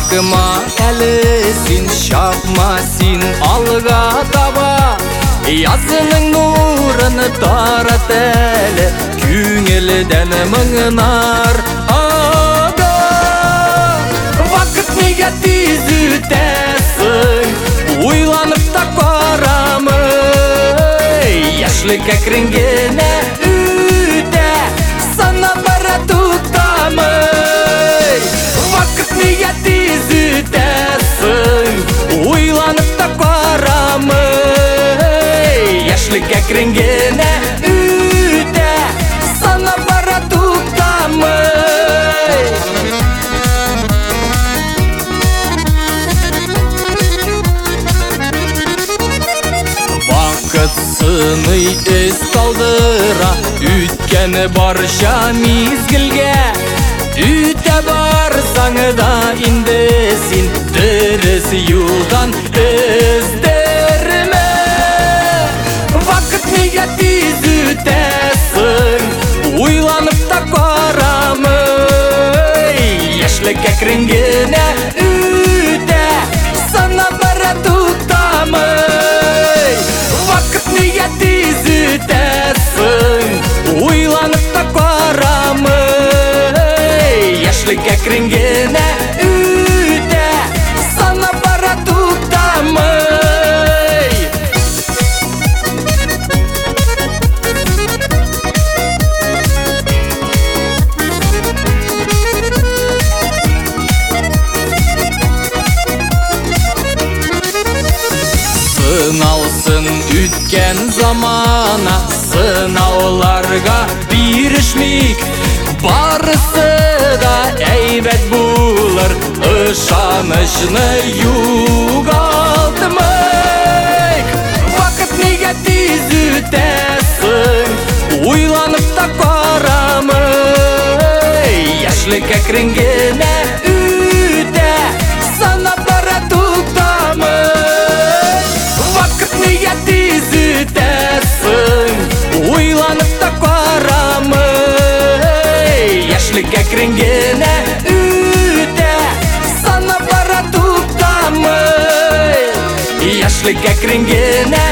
Бақыма әлі сен, шапма сен алға таба. Язының нұрын тарат әлі, көңілден мұңнар ада. Вақыт неге тез өтесің, ойланып та қарамы. Яшілік әкірінгені өте, сана бара тұқтамы. Вақыт неге тез өтесің, ойланып та қарамы. Яшілік әкірінгені өте, сана бара тұқтамы. Вақыт сыны із қалдыра, өткені барша мезгілге. Үте барсаң да инде сен, дұрыс юлдан іздерме. Вақыт неге тез өтесің, ойланып та қарамы. Яшілік әкірінгені өте, сана бара тұқтамы. Вақыт неге тез өтесің, ойланып та қарамы. Яшілік әкірінгені өте, сана бара тұқтамы. Сыналсын өткен замана, сынауларға берішмейік. Барысы да әйбәт болыр, ышанышны юғалтмайық. Вақыт неге тез өтесің, ойланып та қарамы. Яшілік әкірінгені өте, сана бара тұқтамы. Вақыт неге тез өтесің, ойланып та қарамы. Яшілік әкірінгені өте, сана бара тұқтамы. Яшілік әкірінгені